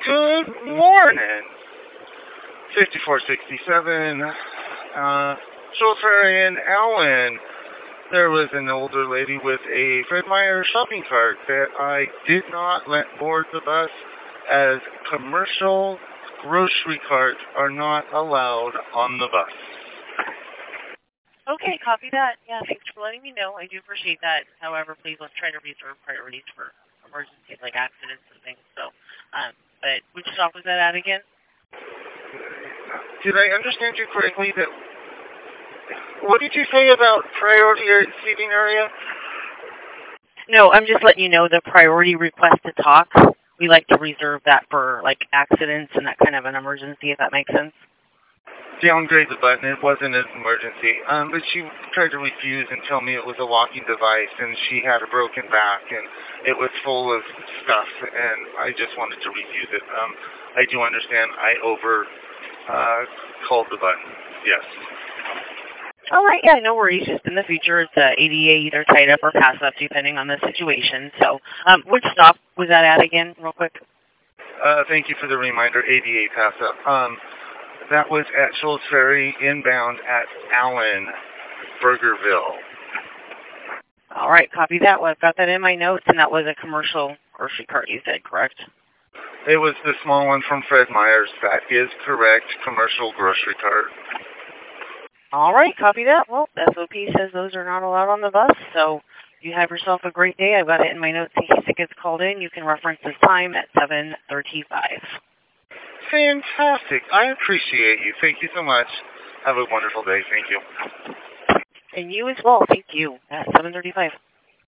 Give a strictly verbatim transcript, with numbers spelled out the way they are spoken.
Good morning. fifty-four sixty-seven, uh, Joel Ferry and Allen. There was an older lady with a Fred Meyer shopping cart that I did not let board the bus, as commercial grocery carts are not allowed on the bus. Okay, copy that. Yeah, thanks for letting me know. I do appreciate that. However, please let's try to reserve priorities for emergencies like accidents and things. So, um, but which stop was that at again? Did I understand you correctly that, what did you say about priority seating area? No, I'm just letting you know the priority request to talk. We like to reserve that for like accidents and that kind of an emergency, if that makes sense. Downgrade the button. It wasn't an emergency. Um, but she tried to refuse and tell me it was a walking device, and she had a broken back, and it was full of stuff, and I just wanted to refuse it. Um, I do understand I over uh, called the button. Yes. All right, yeah, no worries. Just in the future, it's uh, A D A either tied up or pass up, depending on the situation. So, um, which stop was that at again, real quick? Uh, thank you for the reminder. A D A pass up. Um, that was at Schultz Ferry, inbound at Allen, Burgerville. All right, copy that. Well, I've got that in my notes, and that was a commercial grocery cart, you said, correct? It was the small one from Fred Meyer's. That is correct. Commercial grocery cart. All right, copy that. Well, S O P says those are not allowed on the bus, so you have yourself a great day. I've got it in my notes in case it gets called in. You can reference this time at seven thirty-five. Fantastic. I appreciate you. Thank you so much. Have a wonderful day. Thank you. And you as well. Thank you. At seven thirty-five.